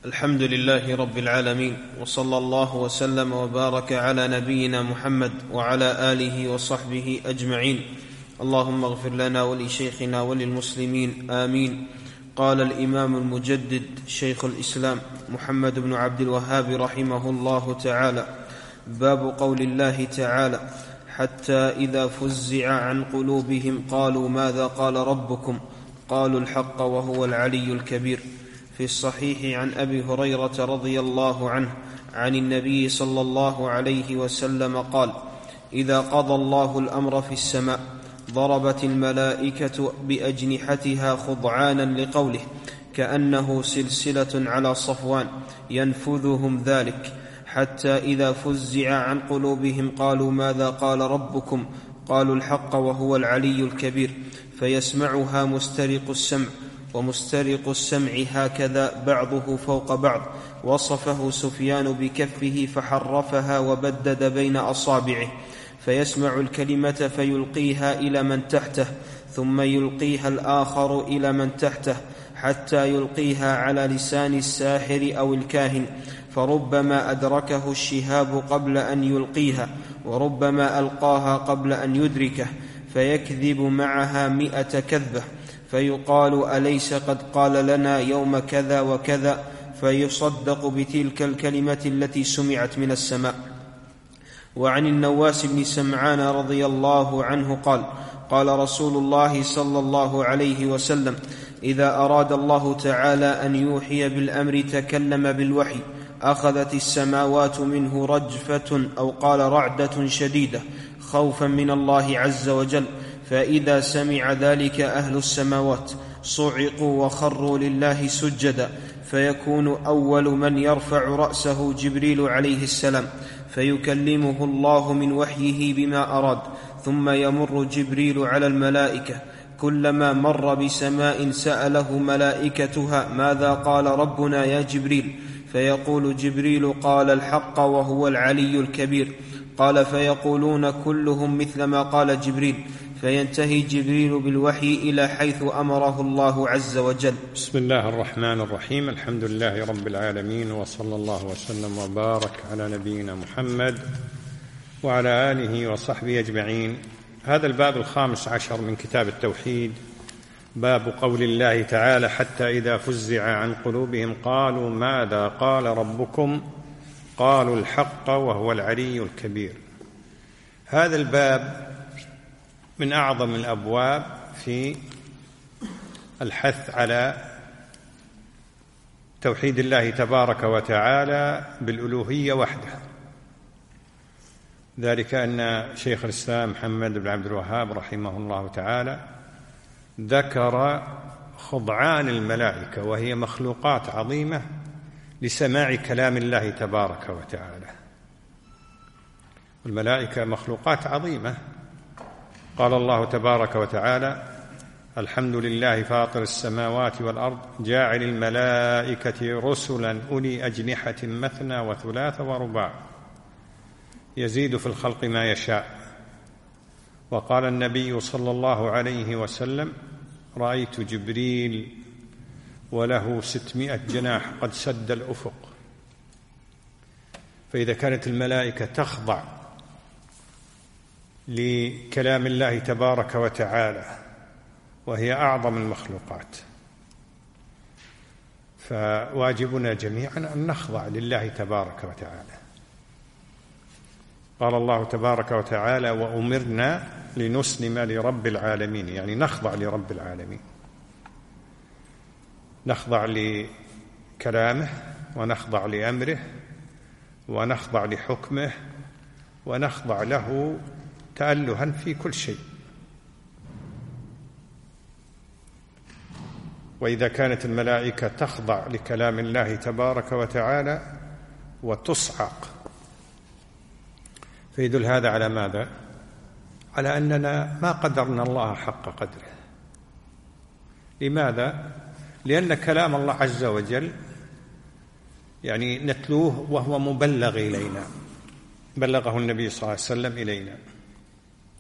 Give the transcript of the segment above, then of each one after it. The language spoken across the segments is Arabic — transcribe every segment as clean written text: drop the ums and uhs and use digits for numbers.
الحمد لله رب العالمين، وصلى الله وسلم وبارك على نبينا محمد وعلى آله وصحبه أجمعين. اللهم اغفر لنا ولشيخنا وللمسلمين آمين. قال الإمام المجدد شيخ الإسلام محمد بن عبد الوهاب رحمه الله تعالى: باب قول الله تعالى: حتى إذا فزع عن قلوبهم قالوا ماذا قال ربكم قالوا الحق وهو العلي الكبير. في الصحيح عن أبي هريرة رضي الله عنه عن النبي صلى الله عليه وسلم قال: إذا قضى الله الأمر في السماء ضربت الملائكة بأجنحتها خضعانا لقوله، كأنه سلسلة على صفوان ينفذهم ذلك، حتى إذا فزع عن قلوبهم قالوا ماذا قال ربكم قالوا الحق وهو العلي الكبير، فيسمعها مسترق السمع، ومسترق السمع هكذا بعضه فوق بعض. وصفه سفيان بكفه فحرفها وبدد بين أصابعه، فيسمع الكلمة فيلقيها إلى من تحته، ثم يلقيها الآخر إلى من تحته، حتى يلقيها على لسان الساحر أو الكاهن، فربما أدركه الشهاب قبل أن يلقيها، وربما ألقاها قبل أن يدركه، فيكذب معها 100 كذبة، فيقال: أليس قد قال لنا يوم كذا وكذا؟ فيصدق بتلك الكلمة التي سمعت من السماء. وعن النواس بن سمعان رضي الله عنه قال: قال رسول الله صلى الله عليه وسلم: إذا أراد الله تعالى أن يوحي بالأمر تكلم بالوحي، أخذت السماوات منه رجفة أو قال رعدة شديدة خوفا من الله عز وجل، فإذا سمع ذلك أهل السماوات صعقوا وخروا لله سجدا، فيكون أول من يرفع رأسه جبريل عليه السلام، فيكلمه الله من وحيه بما أراد، ثم يمر جبريل على الملائكة، كلما مر بسماء سأله ملائكتها ماذا قال ربنا يا جبريل، فيقول جبريل قال الحق وهو العلي الكبير. قال: فيقولون كلهم مثل ما قال جبريل، فينتهي جبريل بالوحي إلى حيث أمره الله عز وجل. بسم الله الرحمن الرحيم. الحمد لله رب العالمين، وصلى الله وسلم وبارك على نبينا محمد وعلى آله وصحبه أجمعين. هذا الباب 15 من كتاب التوحيد، باب قول الله تعالى: حتى إذا فزع عن قلوبهم قالوا ماذا قال ربكم قالوا الحق وهو العلي الكبير. هذا الباب من أعظم الأبواب في الحث على توحيد الله تبارك وتعالى بالألوهية وحده، ذلك أن شيخ الإسلام محمد بن عبد الوهاب رحمه الله تعالى ذكر خضعان الملائكة، وهي مخلوقات عظيمة لسماع كلام الله تبارك وتعالى. الملائكة مخلوقات عظيمة. قال الله تبارك وتعالى: الحمد لله فاطر السماوات والأرض جاعل الملائكة رسلا أولي أجنحة مثنى وثلاث ورباع يزيد في الخلق ما يشاء. وقال النبي صلى الله عليه وسلم: رأيت جبريل وله 600 جناح قد سد الأفق. فإذا كانت الملائكة تخضع لكلام الله تبارك وتعالى وهي أعظم المخلوقات، فواجبنا جميعا أن نخضع لله تبارك وتعالى. قال الله تبارك وتعالى: وأمرنا لنسلم لرب العالمين، يعني نخضع لرب العالمين، نخضع لكلامه ونخضع لأمره ونخضع لحكمه ونخضع له تألها في كل شيء. وإذا كانت الملائكة تخضع لكلام الله تبارك وتعالى وتصعق، فيدل هذا على ماذا؟ على أننا ما قدرنا الله حق قدره. لماذا؟ لأن كلام الله عز وجل يعني نتلوه وهو مبلغ إلينا، بلغه النبي صلى الله عليه وسلم إلينا،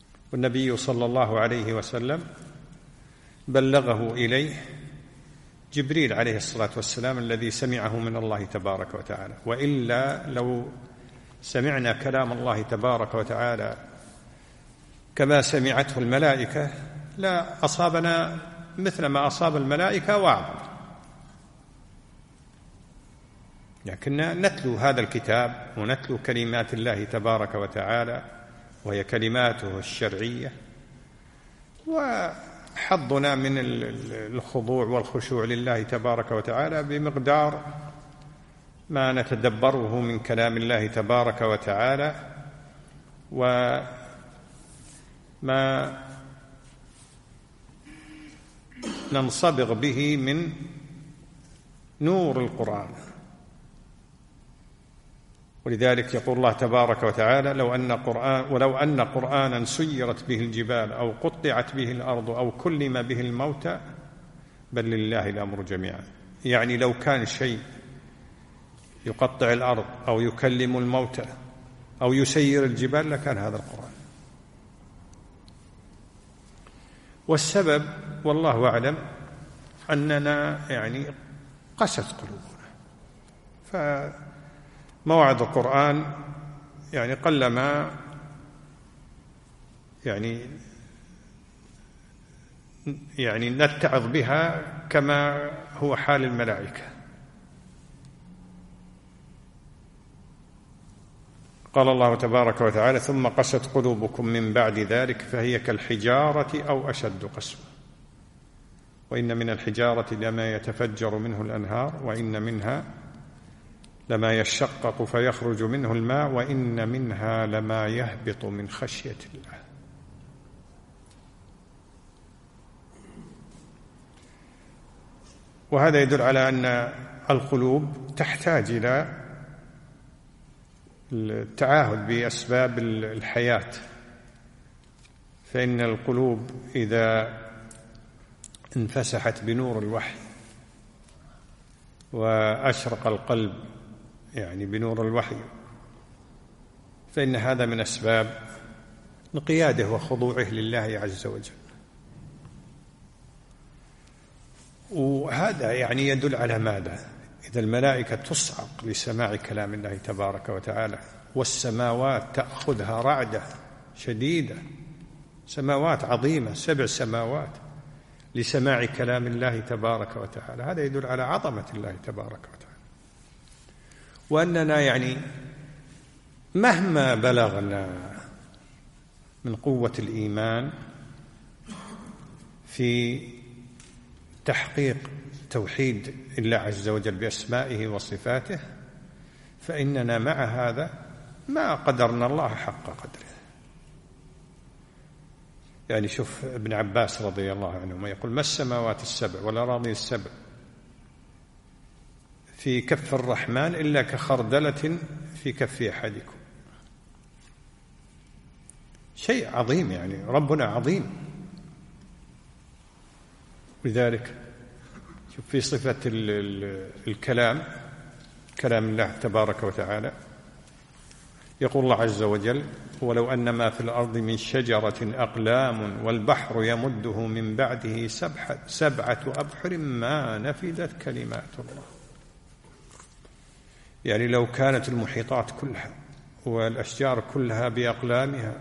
والنبي صلى الله عليه وسلم بلغه إليه جبريل عليه الصلاة والسلام الذي سمعه من الله تبارك وتعالى، وإلا لو سمعنا كلام الله تبارك وتعالى كما سمعته الملائكة لا أصابنا مثل ما أصاب الملائكة وأعظم. لكن نتلو هذا الكتاب ونتلو كلمات الله تبارك وتعالى وهي كلماته الشرعية، وحظنا من الخضوع والخشوع لله تبارك وتعالى بمقدار ما نتدبره من كلام الله تبارك وتعالى وما ننصبغ به من نور القرآن. ولذلك يقول الله تبارك وتعالى: ولو أن قرآنا سيرت به الجبال أو قطعت به الأرض أو كلم به الموتى بل لله الأمر جميعا. يعني لو كان شيء يقطع الأرض أو يكلم الموتى أو يسير الجبال لكان هذا القرآن. والسبب والله أعلم أننا قست قلوبنا، فموعظ القرآن قلما نتعظ بها كما هو حال الملائكة. قال الله تبارك وتعالى: ثم قست قلوبكم من بعد ذلك فهي كالحجارة أو أشد قسوة وإن من الحجارة لما يتفجر منه الأنهار وإن منها لما يشقق فيخرج منه الماء وإن منها لما يهبط من خشية الله. وهذا يدل على أن القلوب تحتاج إلى التعاهد بأسباب الحياة، فإن القلوب إذا انفسحت بنور الوحي وأشرق القلب بنور الوحي فإن هذا من أسباب انقياده وخضوعه لله عز وجل. وهذا يدل على ماذا؟ إذا الملائكة تصعق لسماع كلام الله تبارك وتعالى والسماوات تأخذها رعدة شديدة، سماوات عظيمة 7 سماوات لسماع كلام الله تبارك وتعالى، هذا يدل على عظمة الله تبارك وتعالى، وأننا مهما بلغنا من قوة الإيمان في تحقيق توحيد الله عز وجل بأسمائه وصفاته فإننا مع هذا ما قدرنا الله حق قدره. شوف ابن عباس رضي الله عنهما يقول: ما السماوات السبع والأراضي السبع في كف الرحمن إلا كخردلة في كف أحدكم. شيء عظيم، ربنا عظيم. لذلك شوف في صفة الكلام، كلام الله تبارك وتعالى، يقول الله عز وجل: ولو أن ما في الأرض من شجرة أقلام والبحر يمده من بعده 7 أبحر ما نفدت كلمات الله. لو كانت المحيطات كلها والأشجار كلها بأقلامها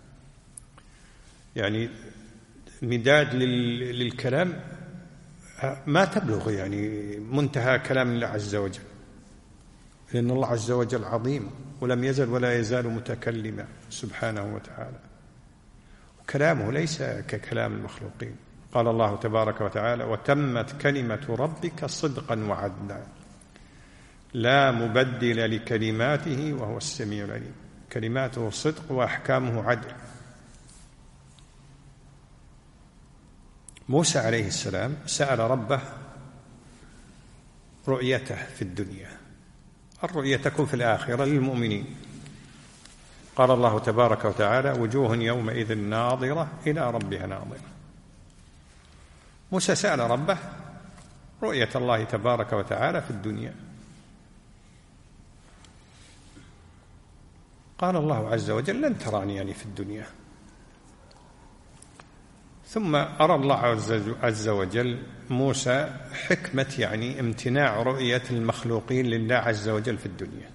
مداد للكلام ما تبلغ منتهى كلام الله عز وجل، لأن الله عز وجل عظيم ولم يزل ولا يزال متكلما سبحانه وتعالى، وكلامه ليس ككلام المخلوقين. قال الله تبارك وتعالى: وتمت كلمة ربك صدقا وعدلا لا مبدل لكلماته وهو السميع العليم. كلماته صدق وأحكامه عدل. موسى عليه السلام سأل ربه رؤيته في الدنيا، الرؤية تكون في الآخرة للمؤمنين. قال الله تبارك وتعالى: وجوه يومئذ ناظرة إلى ربها ناظرة. موسى سأل ربه رؤية الله تبارك وتعالى في الدنيا، قال الله عز وجل: لن تراني في الدنيا. ثم أرى الله عز وجل موسى حكمة يعني امتناع رؤية المخلوقين لله عز وجل في الدنيا،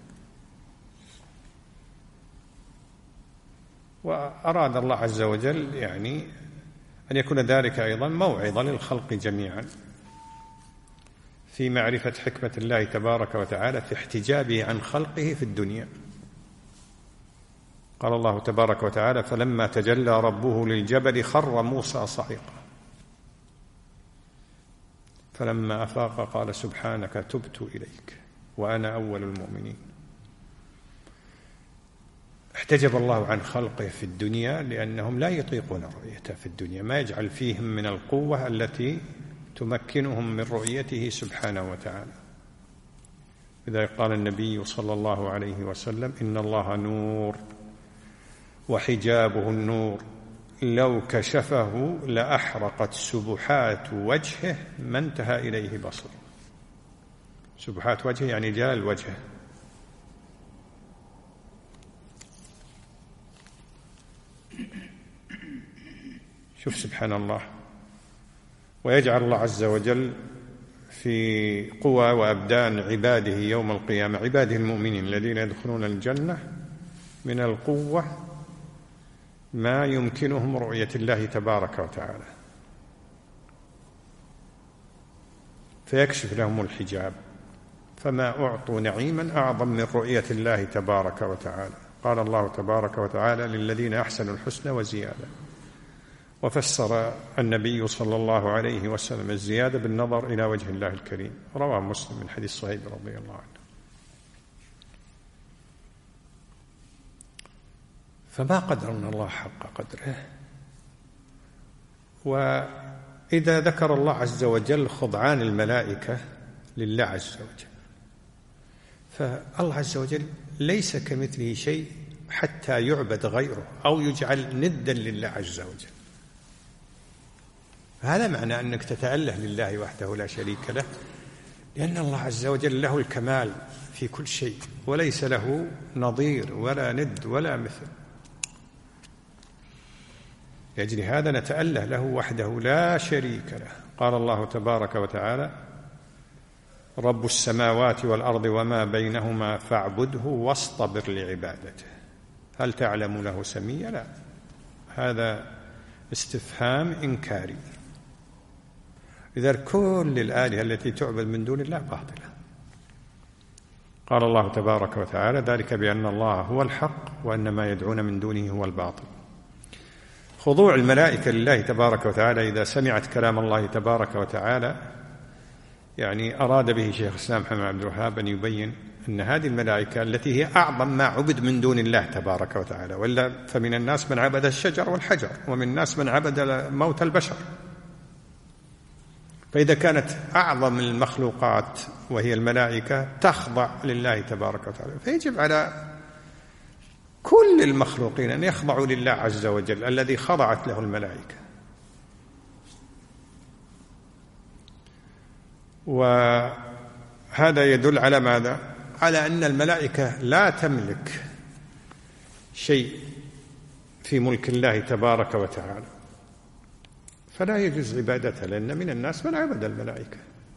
وأراد الله عز وجل يعني أن يكون ذلك أيضا موعظة للخلق جميعا في معرفة حكمة الله تبارك وتعالى في احتجابه عن خلقه في الدنيا. قال الله تبارك وتعالى: فلما تجلى ربه للجبل خر موسى صعقا فلما أفاق قال سبحانك تبت إليك وأنا أول المؤمنين. احتجب الله عن خلقه في الدنيا لأنهم لا يطيقون رؤيته في الدنيا، ما يجعل فيهم من القوة التي تمكنهم من رؤيته سبحانه وتعالى. لذلك قال النبي صلى الله عليه وسلم: إن الله نور وحجابه النور لو كشفه لأحرقت سبحات وجهه ما انتهى إليه بصره. سبحات وجهه يعني جال وجهه. شوف سبحان الله. ويجعل الله عز وجل في قوى وأبدان عباده يوم القيامة، عباده المؤمنين الذين يدخلون الجنة، من القوة ما يمكنهم رؤية الله تبارك وتعالى، فيكشف لهم الحجاب، فما أعطوا نعيما أعظم من رؤية الله تبارك وتعالى. قال الله تبارك وتعالى: للذين أحسنوا الحسنى وزيادة. وفسر النبي صلى الله عليه وسلم الزيادة بالنظر إلى وجه الله الكريم، رواه مسلم من حديث صهيب رضي الله عنه. فما قدرنا الله حق قدره. وإذا ذكر الله عز وجل خضعان الملائكة لله عز وجل، فالله عز وجل ليس كمثله شيء حتى يعبد غيره أو يجعل ندا لله عز وجل. هذا معنى أنك تتأله لله وحده لا شريك له، لأن الله عز وجل له الكمال في كل شيء وليس له نظير ولا ند ولا مثل. لأجل هذا نتأله له وحده لا شريك له. قال الله تبارك وتعالى: رب السماوات والأرض وما بينهما فاعبده واصطبر لعبادته هل تعلم له سميا؟ لا، هذا استفهام إنكاري. إذا كل الآلهة التي تعبد من دون الله باطلة. قال الله تبارك وتعالى: ذلك بأن الله هو الحق وأن ما يدعون من دونه هو الباطل. خضوع الملائكة لله تبارك وتعالى إذا سمعت كلام الله تبارك وتعالى، يعني أراد به شيخ الإسلام محمد عبد الوهاب أن يبين أن هذه الملائكة التي هي أعظم ما عبد من دون الله تبارك وتعالى، وإلا فمن الناس من عبد الشجر والحجر، ومن الناس من عبد موت البشر. فإذا كانت أعظم المخلوقات وهي الملائكة تخضع لله تبارك وتعالى، فيجب على كل المخلوقين أن يخضعوا لله عز وجل الذي خضعت له الملائكة. وهذا يدل على ماذا؟ على أن الملائكة لا تملك شيء في ملك الله تبارك وتعالى، فلا يجوز عبادتها، لأن من الناس من عبد الملائكة.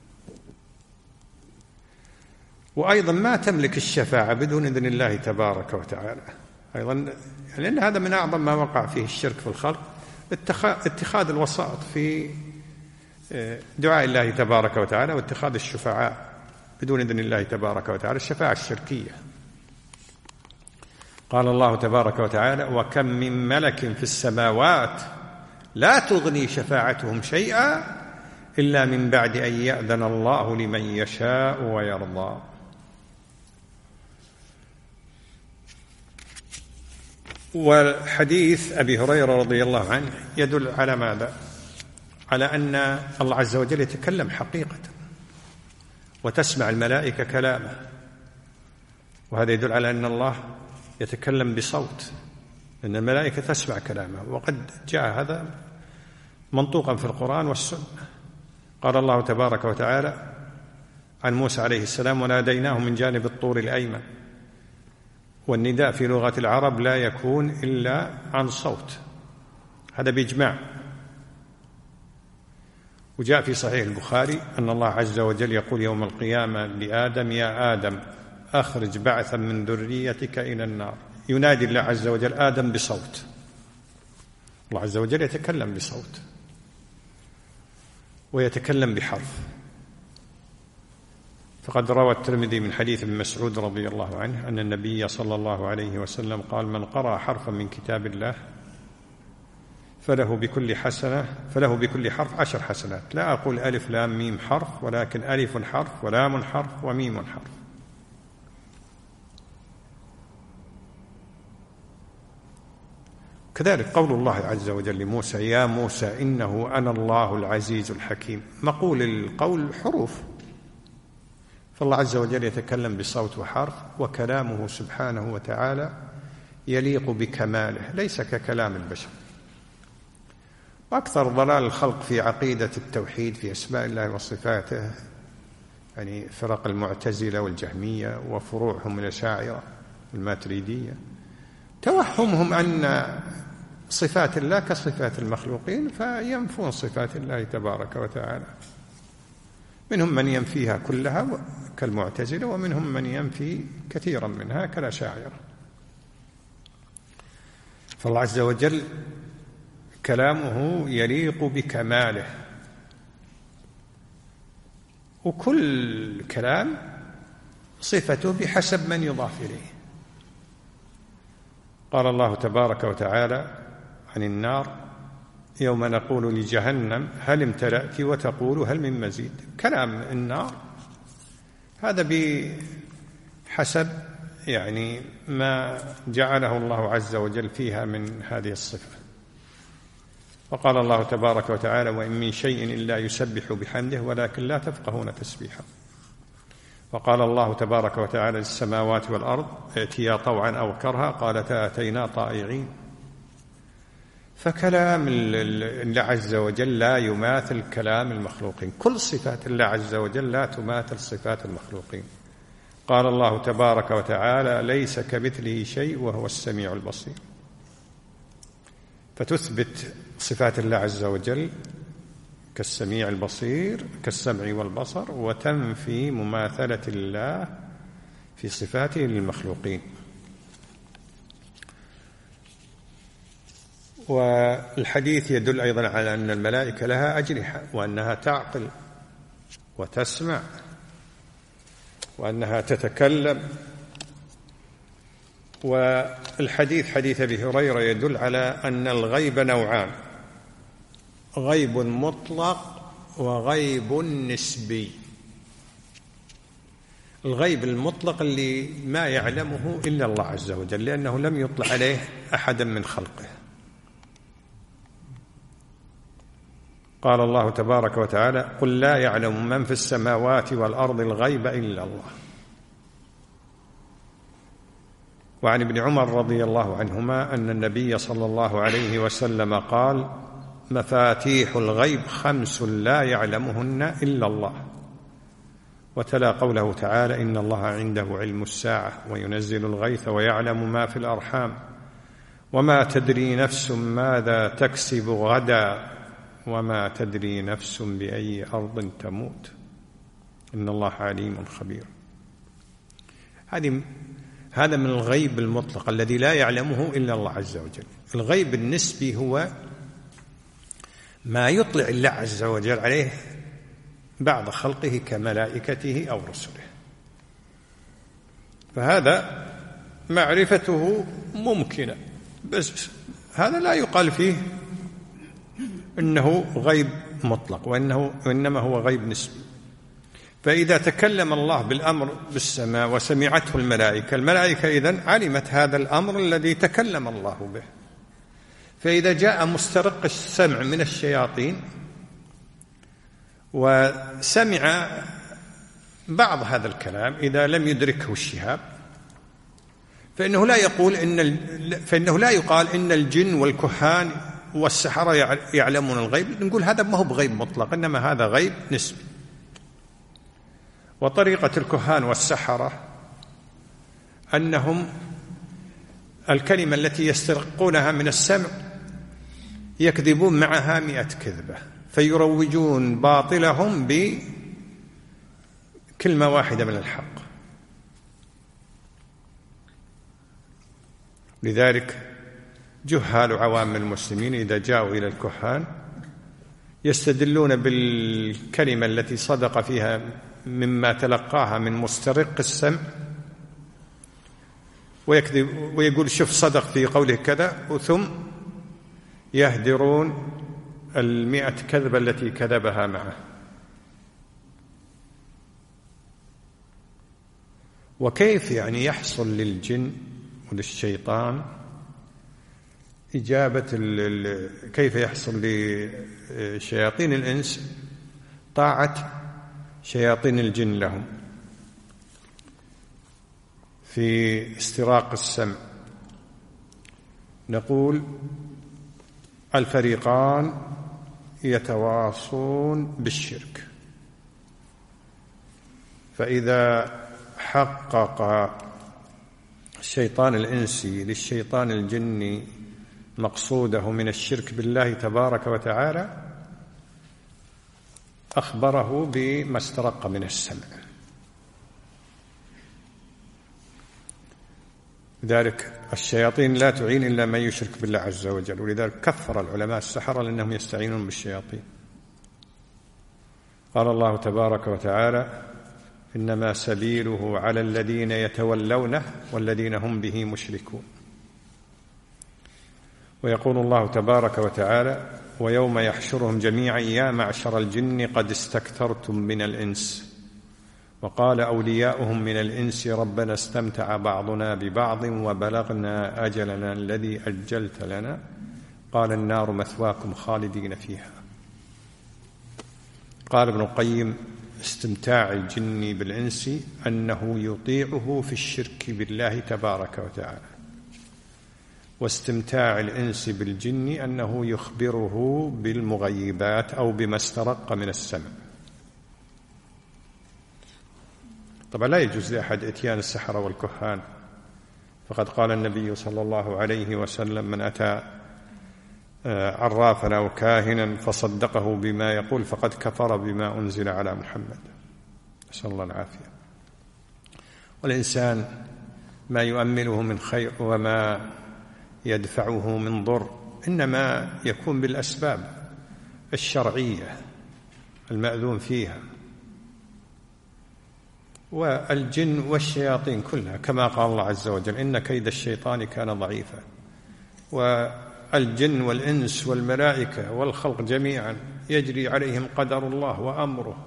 وأيضا ما تملك الشفاعة بدون إذن الله تبارك وتعالى أيضا، لأن هذا من أعظم ما وقع فيه الشرك في الخلق، اتخاذ الوسائط في دعاء الله تبارك وتعالى واتخاذ الشفعاء بدون إذن الله تبارك وتعالى، الشفاعة الشركية. قال الله تبارك وتعالى: وكم من ملك في السماوات لا تغني شفاعتهم شيئا إلا من بعد أن يأذن الله لمن يشاء ويرضى. والحديث أبي هريرة رضي الله عنه يدل على ماذا؟ على أن الله عز وجل يتكلم حقيقة وتسمع الملائكة كلامه، وهذا يدل على أن الله يتكلم بصوت، أن الملائكة تسمع كلامه، وقد جاء هذا منطوقا في القرآن والسنة. قال الله تبارك وتعالى عن موسى عليه السلام: وناديناه من جانب الطور الأيمن. والنداء في لغة العرب لا يكون إلا عن صوت، هذا بإجماع. وجاء في صحيح البخاري أن الله عز وجل يقول يوم القيامة لآدم: يا آدم أخرج بعثا من ذريتك إلى النار. ينادي الله عز وجل آدم بصوت. الله عز وجل يتكلم بصوت ويتكلم بحرف. فقد روى الترمذي من حديث ابن مسعود رضي الله عنه أن النبي صلى الله عليه وسلم قال: من قرأ حرفا من كتاب الله فله بكل حرف 10 حسنات. لا أقول ألف لام ميم حرف، ولكن ألف حرف ولام حرف وميم حرف. كذلك قول الله عز وجل لموسى: يا موسى إنه أنا الله العزيز الحكيم. مقول القول حروف، فالله عز وجل يتكلم بصوت وحرف، وكلامه سبحانه وتعالى يليق بكماله، ليس ككلام البشر. وأكثر ضلال الخلق في عقيدة التوحيد في أسماء الله وصفاته، يعني فرق المعتزلة والجهمية وفروعهم من الأشاعرة والماتريدية، توهمهم أن صفات الله كصفات المخلوقين، فينفون صفات الله تبارك وتعالى. منهم من ينفيها كلها كالمعتزلة، ومنهم من ينفي كثيرا منها كالأشاعرة. فالله عز وجل كلامه يليق بكماله، وكل كلام صفته بحسب من يضاف إليه. قال الله تبارك وتعالى عن النار: يوم نقول لجهنم هل امتلأت وتقول هل من مزيد. كلام النار هذا بحسب يعني ما جعله الله عز وجل فيها من هذه الصفة. وقال الله تبارك وتعالى: وإن من شيء إلا يسبح بحمده ولكن لا تفقهون تسبيحه. وقال الله تبارك وتعالى: السماوات والأرض ائتيا طوعا أو كرها قالتا أتينا طائعين. فكلام الله عز وجل لا يماثل كلام المخلوقين، كل صفات الله عز وجل لا تماثل صفات المخلوقين. قال الله تبارك وتعالى: ليس كمثله شيء وهو السميع البصير. فتثبت صفات الله عز وجل كالسميع البصير كالسمع والبصر، وتنفي مماثلة الله في صفاته للمخلوقين. والحديث يدل أيضا على أن الملائكة لها أجنحة، وأنها تعقل وتسمع، وأنها تتكلم. والحديث حديث أبي هريرة يدل على أن الغيب نوعان: غيب مطلق وغيب نسبي. الغيب المطلق اللي ما يعلمه إلا الله عز وجل، لأنه لم يطلع عليه أحدا من خلقه. قال الله تبارك وتعالى: قل لا يعلم من في السماوات والأرض الغيب إلا الله. وعن ابن عمر رضي الله عنهما أن النبي صلى الله عليه وسلم قال: مفاتيح الغيب 5 لا يعلمهن إلا الله. وتلا قوله تعالى: إن الله عنده علم الساعة وينزل الغيث ويعلم ما في الأرحام وما تدري نفس ماذا تكسب غدا وما تدري نفس بأي أرض تموت إن الله عليم خبير. هذا من الغيب المطلق الذي لا يعلمه إلا الله عز وجل. الغيب النسبي هو ما يطلع الله عز وجل عليه بعض خلقه كملائكته أو رسله، فهذا معرفته ممكنة، بس هذا لا يقال فيه إنه غيب مطلق، وإنما هو غيب نسبي. فإذا تكلم الله بالأمر بالسماء وسمعته الملائكة إذن علمت هذا الأمر الذي تكلم الله به. فإذا جاء مسترق السمع من الشياطين وسمع بعض هذا الكلام إذا لم يدركه الشهاب، فإنه لا يقال إن الجن والكهان والسحرة يعلمون الغيب، نقول هذا ما هو بغيب مطلق، إنما هذا غيب نسبي. وطريقة الكهان والسحرة أنهم الكلمة التي يسترقونها من السمع يكذبون معها 100 كذبة، فيروجون باطلهم بكلمة واحدة من الحق. لذلك جهال عوام المسلمين إذا جاءوا إلى الكهان يستدلون بالكلمة التي صدق فيها مما تلقاها من مسترق السمع، ويكذب ويقول شوف صدق في قوله كذا، ثم يهدرون 100 كذبة التي كذبها معه. وكيف يعني يحصل للجن وللشيطان إجابة كيف يحصل لشياطين الإنس طاعة شياطين الجن لهم في استراق السمع؟ نقول الفريقان يتواصون بالشرك، فإذا حقق الشيطان الإنسي للشيطان الجني مقصوده من الشرك بالله تبارك وتعالى أخبره بما استرق من السمع. لذلك الشياطين لا تعين إلا من يشرك بالله عز وجل، ولذلك كفر العلماء السحرة لأنهم يستعينون بالشياطين. قال الله تبارك وتعالى: إنما سبيله على الذين يتولونه والذين هم به مشركون. ويقول الله تبارك وتعالى: ويوم يحشرهم جميعا يا معشر الجن قد استكثرتم من الإنس وقال أولياؤهم من الإنس ربنا استمتع بعضنا ببعض وبلغنا أجلنا الذي أجلت لنا قال النار مثواكم خالدين فيها. قال ابن القيم: استمتاع الجن بالإنس أنه يطيعه في الشرك بالله تبارك وتعالى، واستمتاع الإنس بالجن أنه يخبره بالمغيبات أو بما استرق من السمع. طبعا لا يجوز لأحد إتيان السحرة والكهان، فقد قال النبي صلى الله عليه وسلم: من أتى عرافا أو كاهنا فصدقه بما يقول فقد كفر بما أنزل على محمد. نسأل الله العافية. والإنسان ما يؤمله من خير وما يدفعه من ضر إنما يكون بالأسباب الشرعية المأذون فيها. والجن والشياطين كلها كما قال الله عز وجل: إن كيد الشيطان كان ضعيفا. والجن والإنس والملائكة والخلق جميعا يجري عليهم قدر الله وأمره،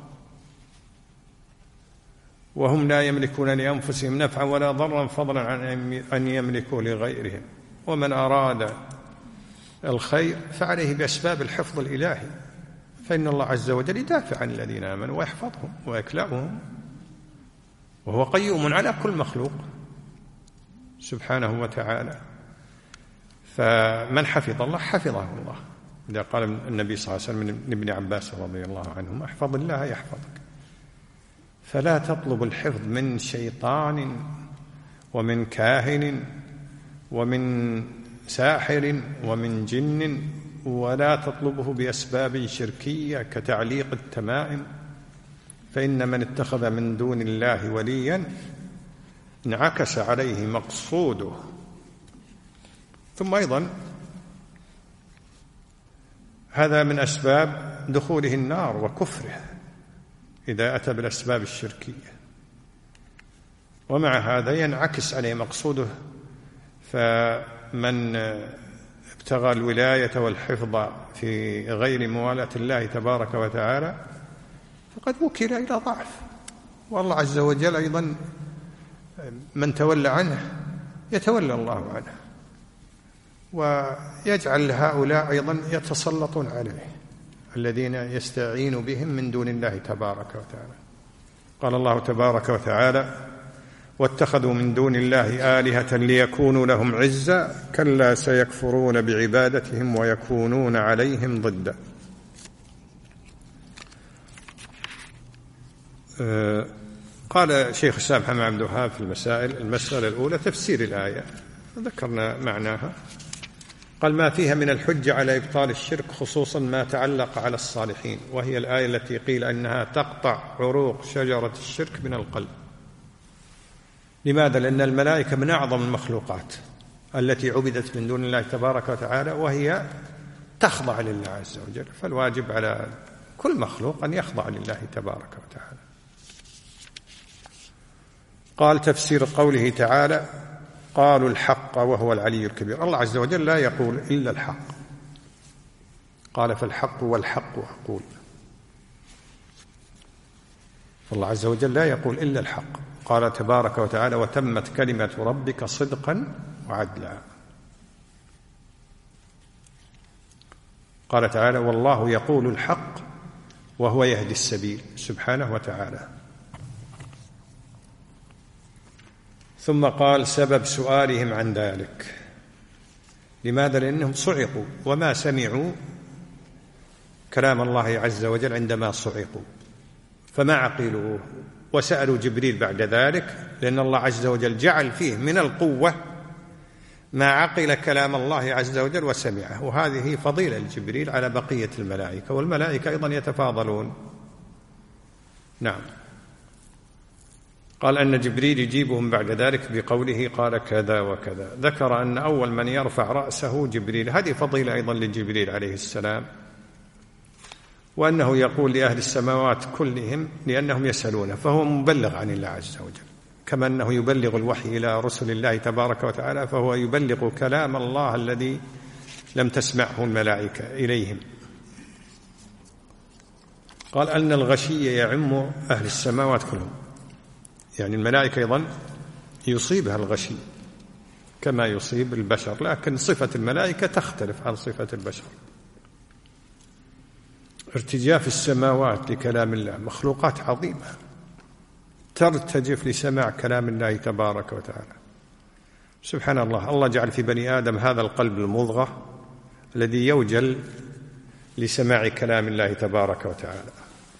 وهم لا يملكون لأنفسهم نفعا ولا ضرا فضلا عن أن يملكوا لغيرهم. ومن أراد الخير فعليه بأسباب الحفظ الإلهي، فإن الله عز وجل يدافع عن الذين آمنوا ويحفظهم ويكلأهم، وهو قيوم على كل مخلوق سبحانه وتعالى. فمن حفظ الله حفظه الله. إذا قال النبي صلى الله عليه وسلم لابن عباس رضي الله عنهما: احفظ الله يحفظك. فلا تطلب الحفظ من شيطان ومن كاهن ومن ساحر ومن جن، ولا تطلبه بأسباب شركية كتعليق التمائم، فإن من اتخذ من دون الله وليا انعكس عليه مقصوده. ثم أيضا هذا من أسباب دخوله النار وكفره إذا أتى بالأسباب الشركية، ومع هذا ينعكس عليه مقصوده. فمن ابتغى الولاية والحفظ في غير موالاة الله تبارك وتعالى فقد وكل إلى ضعف. والله عز وجل أيضا من تولى عنه يتولى الله عنه، ويجعل هؤلاء أيضا يتسلطون عليه الذين يستعين بهم من دون الله تبارك وتعالى. قال الله تبارك وتعالى: واتخذوا من دون الله آلهة ليكونوا لهم عزا كلا سيكفرون بعبادتهم ويكونون عليهم ضدا. قال شيخ الإسلام محمد عبد الوهاب في المسألة الأولى تفسير الآية، ذكرنا معناها. قال ما فيها من الحجة على إبطال الشرك، خصوصا ما تعلق على الصالحين، وهي الآية التي قيل أنها تقطع عروق شجرة الشرك من القلب. لماذا؟ لأن الملائكة من أعظم المخلوقات التي عبدت من دون الله تبارك وتعالى، وهي تخضع لله عز وجل، فالواجب على كل مخلوق أن يخضع لله تبارك وتعالى. قال تفسير قوله تعالى قالوا الحق وهو العلي الكبير. الله عز وجل لا يقول إلا الحق، قال فالحق والحق أقول. الله عز وجل لا يقول إلا الحق. قال تبارك وتعالى وتمت كلمة ربك صدقا وعدلا. قال تعالى والله يقول الحق وهو يهدي السبيل سبحانه وتعالى. ثم قال سبب سؤالهم عن ذلك. لماذا؟ لأنهم صعقوا وما سمعوا كلام الله عز وجل عندما صعقوا، فما عقلوه، وسألوا جبريل بعد ذلك، لأن الله عز وجل جعل فيه من القوة ما عقل كلام الله عز وجل وسمعه، وهذه فضيلة لجبريل على بقية الملائكة، والملائكة أيضا يتفاضلون. نعم. قال أن جبريل يجيبهم بعد ذلك بقوله قال كذا وكذا. ذكر أن أول من يرفع رأسه جبريل، هذه فضيلة أيضا لجبريل عليه السلام، وأنه يقول لأهل السماوات كلهم لأنهم يسألونه، فهو مبلغ عن الله عز وجل، كما أنه يبلغ الوحي إلى رسل الله تبارك وتعالى، فهو يبلغ كلام الله الذي لم تسمعه الملائكة إليهم. قال أن الغشي يعم أهل السماوات كلهم، يعني الملائكة أيضا يصيبها الغشي كما يصيب البشر، لكن صفة الملائكة تختلف عن صفة البشر. ارتجاف السماوات لكلام الله، مخلوقات عظيمة ترتجف لسماع كلام الله تبارك وتعالى. سبحان الله، الله جعل في بني آدم هذا القلب المضغة الذي يوجل لسماع كلام الله تبارك وتعالى.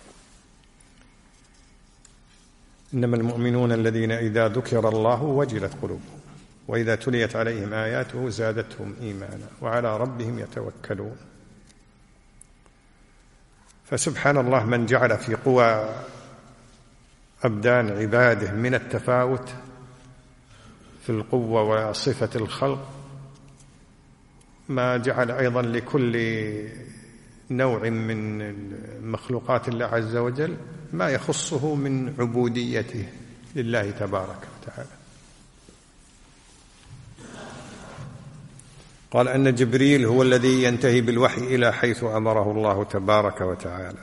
إنما المؤمنون الذين إذا ذكر الله وجلت قلوبهم وإذا تليت عليهم آياته زادتهم إيمانا وعلى ربهم يتوكلون. فسبحان الله من جعل في قوى أبدان عباده من التفاوت في القوة وصفة الخلق ما جعل أيضا لكل نوع من مخلوقات الله عز وجل ما يخصه من عبوديته لله تبارك وتعالى. قال أن جبريل هو الذي ينتهي بالوحي إلى حيث أمره الله تبارك وتعالى،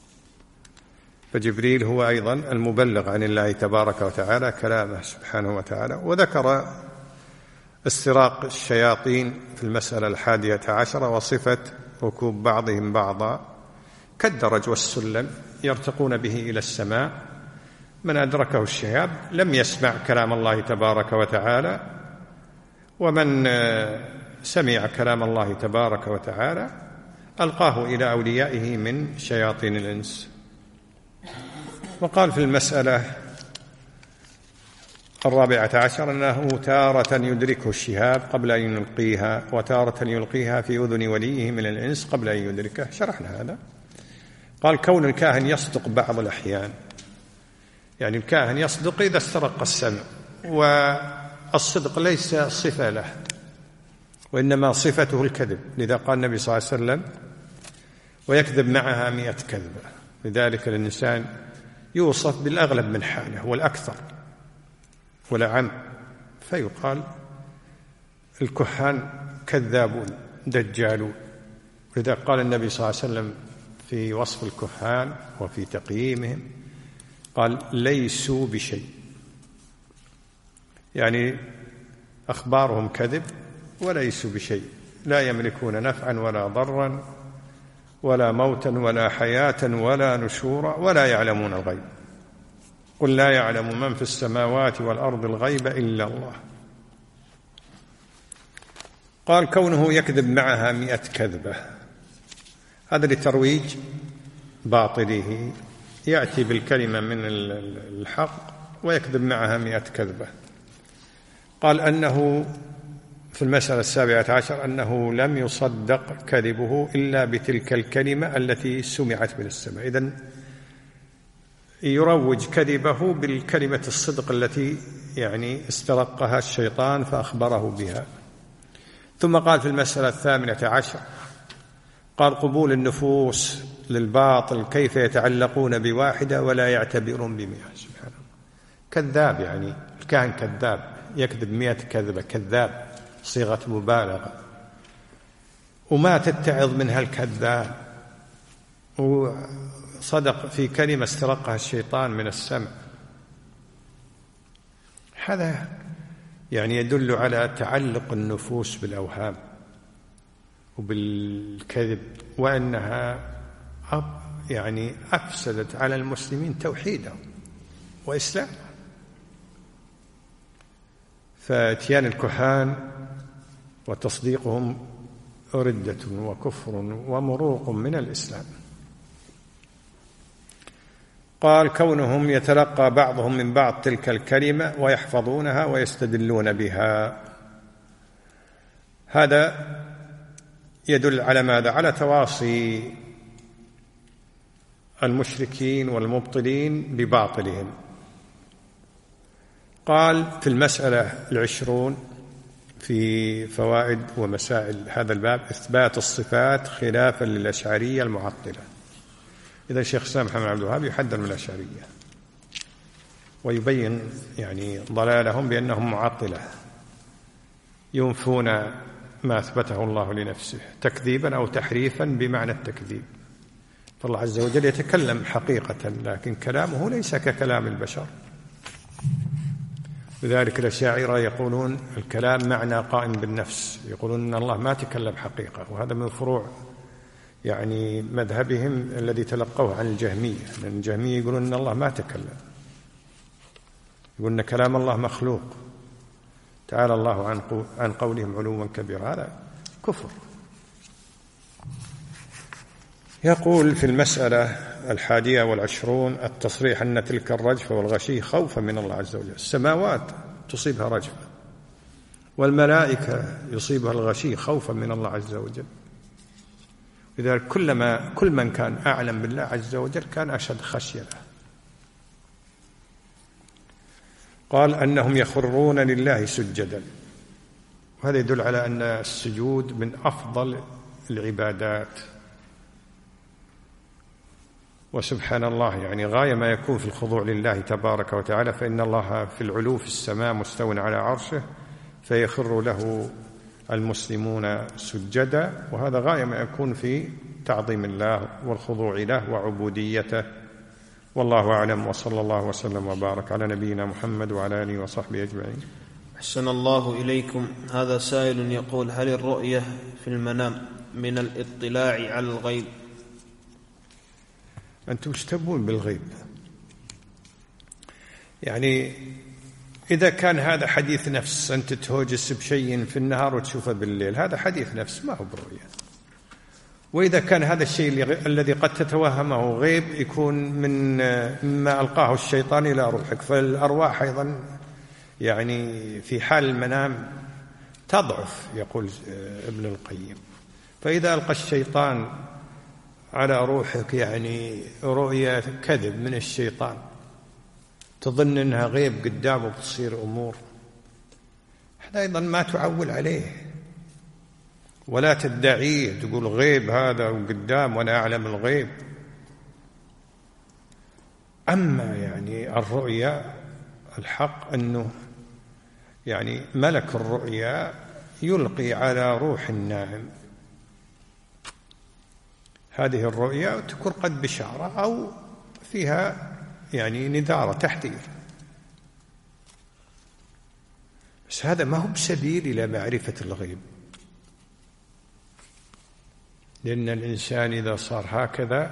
فجبريل هو أيضا المبلغ عن الله تبارك وتعالى كلامه سبحانه وتعالى. وذكر استراق الشياطين في المسألة 11 وصفة ركوب بعضهم بعضا كالدرج والسلم يرتقون به إلى السماء. من أدركه الشهاب لم يسمع كلام الله تبارك وتعالى، ومن سمع كلام الله تبارك وتعالى ألقاه إلى أوليائه من شياطين الإنس. وقال في المسألة 14 أنه تارة يدركه الشهاب قبل أن يلقيها، وتارة يلقيها في أذن وليه من الإنس قبل أن يدركه. شرحنا هذا. قال كون الكاهن يصدق بعض الأحيان، يعني الكاهن يصدق إذا استرق السمع، والصدق ليس صفة له وإنما صفته الكذب، لذا قال النبي صلى الله عليه وسلم ويكذب معها 100 كذبة. لذلك الإنسان يوصف بالأغلب من حاله والأكثر والأعم، فيقال الكهان كذابون دجالون. لذا قال النبي صلى الله عليه وسلم في وصف الكهان وفي تقييمهم قال ليسوا بشيء، يعني أخبارهم كذب وليسوا بشيء، لا يملكون نفعا ولا ضرا ولا موتا ولا حياة ولا نشورا ولا يعلمون الغيب. قل لا يعلم من في السماوات والأرض الغيب إلا الله. قال كونه يكذب معها 100 كذبة، هذا لترويج باطله، يأتي بالكلمة من الحق ويكذب معها 100 كذبة. قال أنه في المسألة 17 أنه لم يصدق كذبه إلا بتلك الكلمة التي سمعت من السماء. إذن يروج كذبه بالكلمة الصدق التي يعني استرقها الشيطان فأخبره بها. ثم قال في المسألة 18 قال قبول النفوس للباطل كيف يتعلقون بواحدة ولا يعتبرون ب100. سبحان الله، كذاب، يعني الكاهن كذاب، يكذب 100 كذبة، كذاب صيغة مبالغة، وما تتعظ من هالكذاب، وصدق في كلمة استرقها الشيطان من السمع. هذا يعني يدل على تعلق النفوس بالأوهام وبالكذب، وأنها يعني أفسدت على المسلمين توحيدهم وإسلامهم. فاتيان الكهان وتصديقهم ردة وكفر ومروق من الإسلام. قال كونهم يتلقى بعضهم من بعض تلك الكلمة ويحفظونها ويستدلون بها، هذا يدل على ماذا؟ على تواصي المشركين والمبطلين بباطلهم. قال في المسألة 20 في فوائد ومسائل هذا الباب إثبات الصفات خلافا للأشعرية المعطلة. إذا الشيخ الإسلام محمد عبد الوهاب يحذر من الأشعرية ويبين يعني ضلالهم بأنهم معطلة ينفون ما أثبته الله لنفسه تكذيبا أو تحريفا بمعنى التكذيب. فالله عز وجل يتكلم حقيقة، لكن كلامه ليس ككلام البشر. لذلك الأشاعرة يقولون الكلام معنى قائم بالنفس، يقولون أن الله ما تكلم حقيقة، وهذا من فروع يعني مذهبهم الذي تلقوه عن الجهمية، لأن الجهمية يقولون أن الله ما تكلم، يقولون أن كلام الله مخلوق، تعالى الله عن قولهم علوا كبيرا، هذا كفر. يقول في المسألة 21 التصريح أن تلك الرجفة والغشي خوفا من الله عز وجل. السماوات تصيبها رجفة، والملائكة يصيبها الغشي خوفا من الله عز وجل. لذلك كل من كان أعلم بالله عز وجل كان أشد خشية له. قال أنهم يخرون لله سجدا، وهذا يدل على أن السجود من أفضل العبادات، وسبحان الله يعني غاية ما يكون في الخضوع لله تبارك وتعالى، فإن الله في العلو في السماء مستوٍ على عرشه، فيخر له المسلمون سجدا، وهذا غاية ما يكون في تعظيم الله والخضوع له وعبوديته. والله أعلم، وصلى الله وسلم وبارك على نبينا محمد وعلى آله وصحبه أجمعين. أحسن الله إليكم. هذا سائل يقول: هل الرؤية في المنام من الاطلاع على الغيب؟ أنتم ايش تبون بالغيب؟ يعني إذا كان هذا حديث نفس، أنت تهوجس بشيء في النهار وتشوفه بالليل، هذا حديث نفس ما هو برؤية. وإذا كان هذا الشيء الذي قد تتوهمه غيب، يكون مما ألقاه الشيطان إلى روحك، فالأرواح أيضا يعني في حال المنام تضعف، يقول ابن القيم. فإذا ألقى الشيطان على روحك يعني رؤية كذب من الشيطان، تظن أنها غيب قدامه بتصير أمور، هذا أيضا ما تعول عليه ولا تدعيه، تقول غيب هذا وقدام وأنا أعلم الغيب. أما يعني الرؤيا الحق أنه يعني ملك الرؤيا يلقي على روح النائم هذه الرؤيا، تكون قد بشارة أو فيها يعني نذارة تحذير، بس هذا ما هو بسبيل إلى معرفة الغيب، لأن الإنسان إذا صار هكذا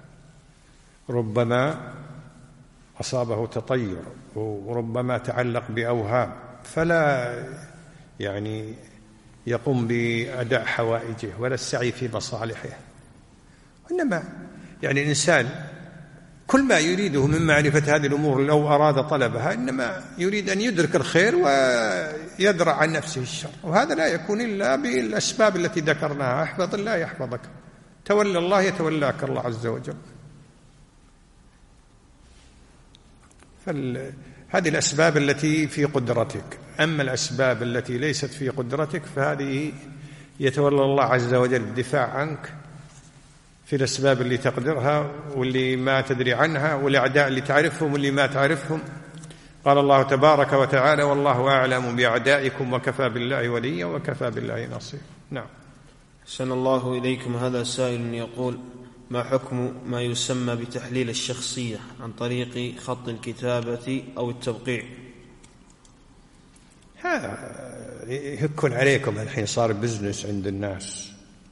ربما أصابه تطير، وربما تعلق بأوهام، فلا يعني يقوم بأداء حوائجه ولا السعي في مصالحه. وإنما يعني الإنسان كل ما يريده من معرفة هذه الأمور لو أراد طلبها إنما يريد أن يدرك الخير ويدرع عن نفسه الشر، وهذا لا يكون إلا بالأسباب التي ذكرناها. احفظ الله يحفظك، تولى الله يتولاك الله عز وجل. هذه الأسباب التي في قدرتك، أما الأسباب التي ليست في قدرتك فهذه يتولى الله عز وجل الدفاع عنك في الأسباب اللي تقدرها واللي ما تدري عنها، والأعداء اللي تعرفهم واللي ما تعرفهم. قال الله تبارك وتعالى: والله أعلم بأعدائكم وكفى بالله وليا وكفى بالله نصيرا. نعم. أحسن الله إليكم. هذا سائل يقول: ما حكم ما يسمى بتحليل الشخصية عن طريق خط الكتابة أو التوقيع؟ يهكون عليكم الحين، صار بزنس عند الناس،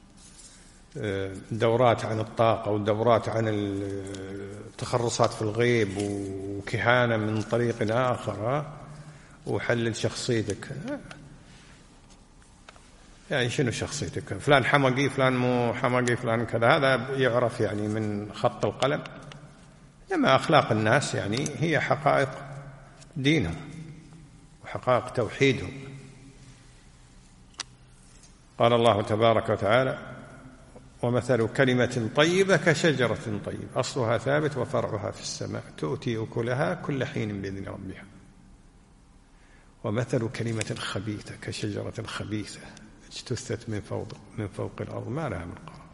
دورات عن الطاقة ودورات عن التخرصات في الغيب وكهانة من طريق آخر، وحلل شخصيتك. يعني شنو شخصيتك؟ فلان حمقي، فلان مو حمقي، فلان كذا. هذا يعرف يعني من خط القلم. إنما أخلاق الناس يعني هي حقائق دينهم وحقائق توحيدهم. قال الله تبارك وتعالى: ومثل كلمة طيبة كشجرة طيبة أصلها ثابت وفرعها في السماء تؤتي أكلها كل حين بإذن ربها. ومثل كلمة خبيثة كشجرة خبيثة اجتثت من فوق الأرض ما لها من قرار.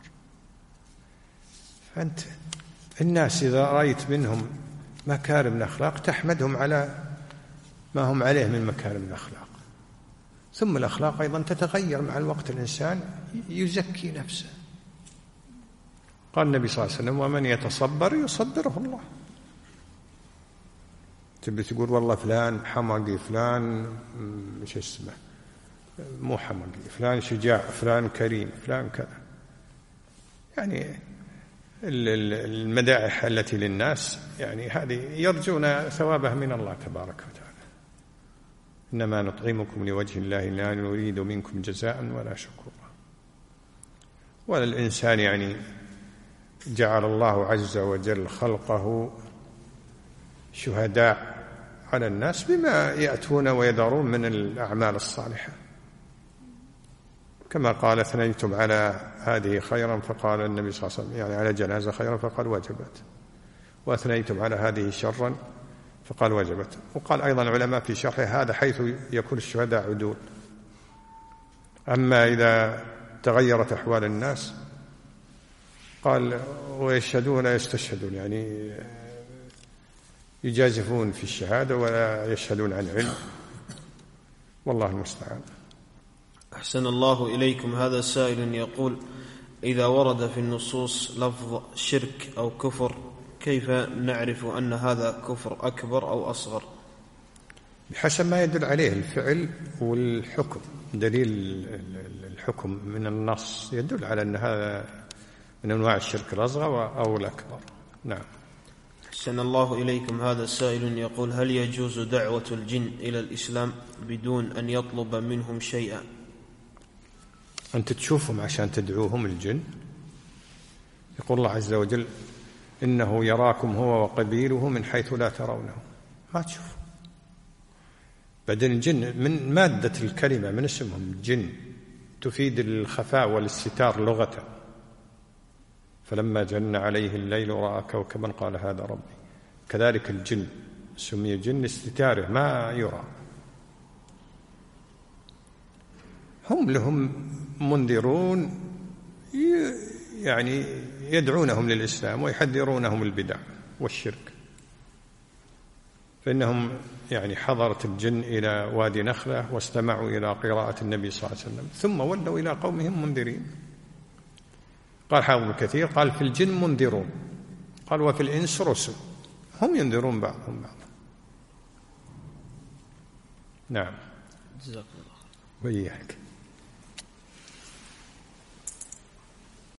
فأنت الناس إذا رأيت منهم مكارم الأخلاق تحمدهم على ما هم عليه من مكارم الأخلاق. ثم الأخلاق أيضا تتغير مع الوقت، الإنسان يزكي نفسه. قال النبي صلى الله عليه وسلم: ومن يتصبر يصبره الله. تبي تقول والله فلان حمقي، فلان مش اسمه مو حمقي، فلان شجاع، فلان كريم، فلان كذا. يعني المدائح التي للناس يعني هذه يرجون ثوابها من الله تبارك وتعالى. إنما نطعمكم لوجه الله لا نريد منكم جزاء ولا شكورا. ولا الإنسان يعني جعل الله عز وجل خلقه شهداء على الناس بما يأتون ويذرون من الأعمال الصالحة، كما قال: اثنيتم على هذه خيرا، فقال النبي صلى الله عليه وسلم يعني على جنازة خيرا فقال وجبت، وأثنيتم على هذه شرا فقال وجبت. وقال أيضا العلماء في شرحه: هذا حيث يكون الشهداء عدول. أما إذا تغيرت أحوال الناس قال: ويشهدون يستشهدون، يعني يجازفون في الشهادة ولا يشهدون عن علم. والله المستعان. أحسن الله إليكم. هذا سائل يقول: إذا ورد في النصوص لفظ شرك أو كفر كيف نعرف أن هذا كفر أكبر أو أصغر؟ بحسب ما يدل عليه الفعل والحكم. دليل الحكم من النص يدل على أن هذا من أنواع الشرك الأصغر أو الأكبر. نعم. أحسن الله إليكم. هذا السائل يقول: هل يجوز دعوة الجن إلى الإسلام بدون أن يطلب منهم شيئا؟ أنت تشوفهم عشان تدعوهم الجن؟ يقول الله عز وجل: إنه يراكم هو وقبيله من حيث لا ترونه. ما تشوف. بعدين الجن من مادة الكلمة، من اسمهم الجن، تفيد الخفاء والاستتار لغة. فلما جن عليه الليل رأى كوكبا قال هذا ربي. كذلك الجن سمي جن استتاره ما يرى. هم لهم منذرون يعني يدعونهم للإسلام ويحذرونهم البدع والشرك. فإنهم يعني حضرت الجن إلى وادي نخلة واستمعوا إلى قراءة النبي صلى الله عليه وسلم ثم ولوا إلى قومهم منذرين. قال حافظ ابن كثير قال: في الجن منذرون، قال: وفي الإنس رسل، هم ينذرون بعضهم بعضا. نعم. جزاك الله. وإياك.